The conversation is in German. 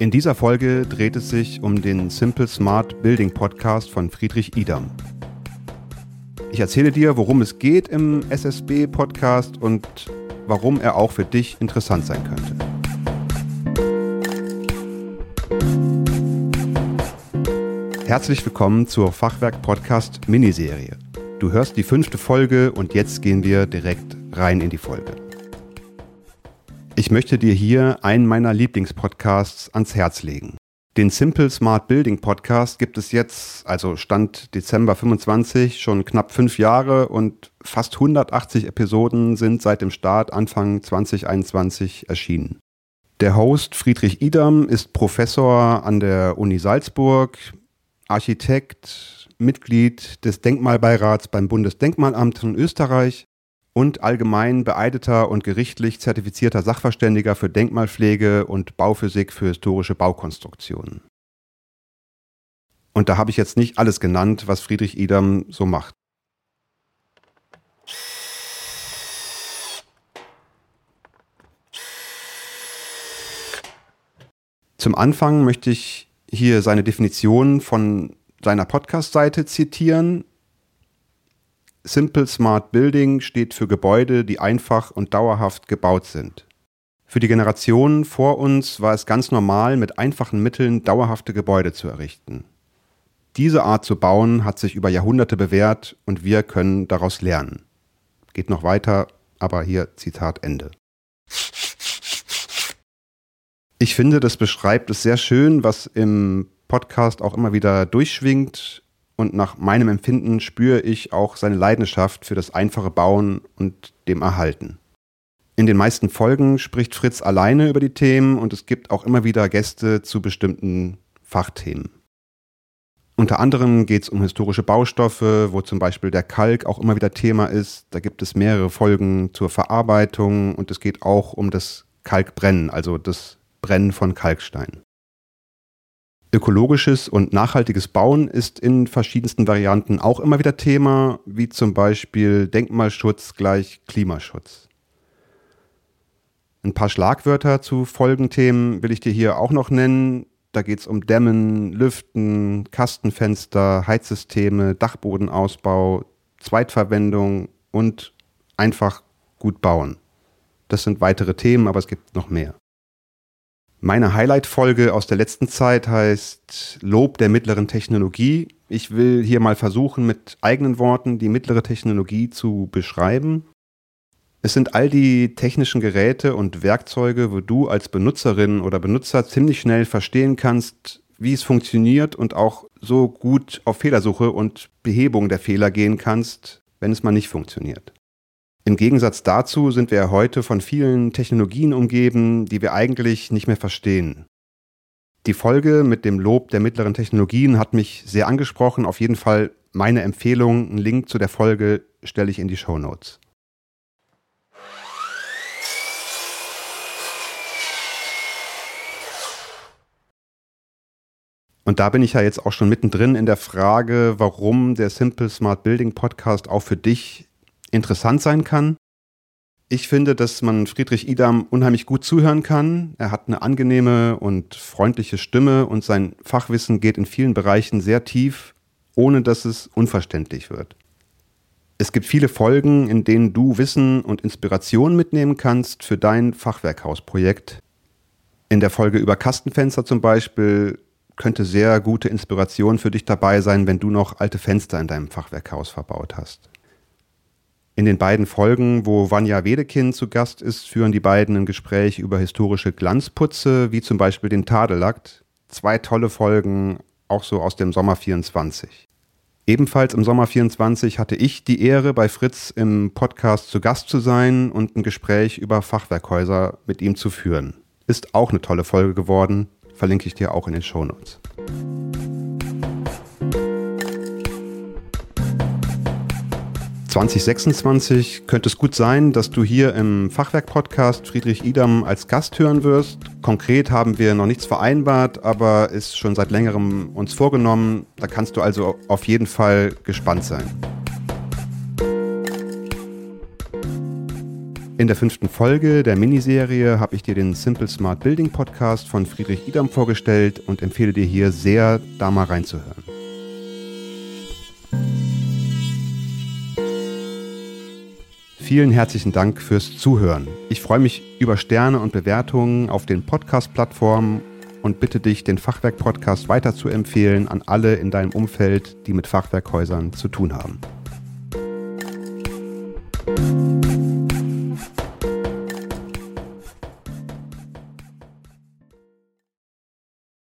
In dieser Folge dreht es sich um den Simple Smart Building Podcast von Friedrich Idam. Ich erzähle dir, worum es geht im SSB-Podcast und warum er auch für dich interessant sein könnte. Herzlich willkommen zur Fachwerk-Podcast-Miniserie. Du hörst die 5. Folge und jetzt gehen wir direkt rein in die Folge. Ich möchte dir hier einen meiner Lieblingspodcasts ans Herz legen. Den Simple Smart Building Podcast gibt es jetzt, also Stand Dezember 25, schon knapp 5 Jahre und fast 180 Episoden sind seit dem Start Anfang 2021 erschienen. Der Host Friedrich Idam ist Professor an der Uni Salzburg, Architekt, Mitglied des Denkmalbeirats beim Bundesdenkmalamt in Österreich und allgemein beeideter und gerichtlich zertifizierter Sachverständiger für Denkmalpflege und Bauphysik für historische Baukonstruktionen. Und da habe ich jetzt nicht alles genannt, was Friedrich Idam so macht. Zum Anfang möchte ich hier seine Definition von seiner Podcast-Seite zitieren. Simple Smart Building steht für Gebäude, die einfach und dauerhaft gebaut sind. Für die Generationen vor uns war es ganz normal, mit einfachen Mitteln dauerhafte Gebäude zu errichten. Diese Art zu bauen hat sich über Jahrhunderte bewährt und wir können daraus lernen. Geht noch weiter, aber hier Zitat Ende. Ich finde, das beschreibt es sehr schön, was im Podcast auch immer wieder durchschwingt. Und nach meinem Empfinden spüre ich auch seine Leidenschaft für das einfache Bauen und dem Erhalten. In den meisten Folgen spricht Fritz alleine über die Themen und es gibt auch immer wieder Gäste zu bestimmten Fachthemen. Unter anderem geht es um historische Baustoffe, wo zum Beispiel der Kalk auch immer wieder Thema ist. Da gibt es mehrere Folgen zur Verarbeitung und es geht auch um das Kalkbrennen, also das Brennen von Kalkstein. Ökologisches und nachhaltiges Bauen ist in verschiedensten Varianten auch immer wieder Thema, wie zum Beispiel Denkmalschutz gleich Klimaschutz. Ein paar Schlagwörter zu Folgenthemen will ich dir hier auch noch nennen. Da geht es um Dämmen, Lüften, Kastenfenster, Heizsysteme, Dachbodenausbau, Zweitverwendung und einfach gut bauen. Das sind weitere Themen, aber es gibt noch mehr. Meine Highlight-Folge aus der letzten Zeit heißt Lob der mittleren Technologie. Ich will hier mal versuchen, mit eigenen Worten die mittlere Technologie zu beschreiben. Es sind all die technischen Geräte und Werkzeuge, wo du als Benutzerin oder Benutzer ziemlich schnell verstehen kannst, wie es funktioniert und auch so gut auf Fehlersuche und Behebung der Fehler gehen kannst, wenn es mal nicht funktioniert. Im Gegensatz dazu sind wir heute von vielen Technologien umgeben, die wir eigentlich nicht mehr verstehen. Die Folge mit dem Lob der mittleren Technologien hat mich sehr angesprochen. Auf jeden Fall meine Empfehlung, einen Link zu der Folge stelle ich in die Shownotes. Und da bin ich ja jetzt auch schon mittendrin in der Frage, warum der Simple Smart Building Podcast auch für dich interessant sein kann. Ich finde, dass man Friedrich Idam unheimlich gut zuhören kann. Er hat eine angenehme und freundliche Stimme und sein Fachwissen geht in vielen Bereichen sehr tief, ohne dass es unverständlich wird. Es gibt viele Folgen, in denen du Wissen und Inspiration mitnehmen kannst für dein Fachwerkhausprojekt. In der Folge über Kastenfenster zum Beispiel könnte sehr gute Inspiration für dich dabei sein, wenn du noch alte Fenster in deinem Fachwerkhaus verbaut hast. In den beiden Folgen, wo Vanja Wedekind zu Gast ist, führen die beiden ein Gespräch über historische Glanzputze, wie zum Beispiel den Tadelakt. 2 tolle Folgen, auch so aus dem Sommer 24. Ebenfalls im Sommer 24 hatte ich die Ehre, bei Fritz im Podcast zu Gast zu sein und ein Gespräch über Fachwerkhäuser mit ihm zu führen. Ist auch eine tolle Folge geworden, verlinke ich dir auch in den Shownotes. (2026) könnte es gut sein, dass du hier im Fachwerk-Podcast Friedrich Idam als Gast hören wirst. Konkret haben wir noch nichts vereinbart, aber ist schon seit längerem uns vorgenommen. Da kannst du also auf jeden Fall gespannt sein. In der 5. Folge der Miniserie habe ich dir den Simple Smart Building Podcast von Friedrich Idam vorgestellt und empfehle dir hier sehr, da mal reinzuhören. Vielen herzlichen Dank fürs Zuhören. Ich freue mich über Sterne und Bewertungen auf den Podcast-Plattformen und bitte dich, den Fachwerk-Podcast weiter zu empfehlen an alle in deinem Umfeld, die mit Fachwerkhäusern zu tun haben.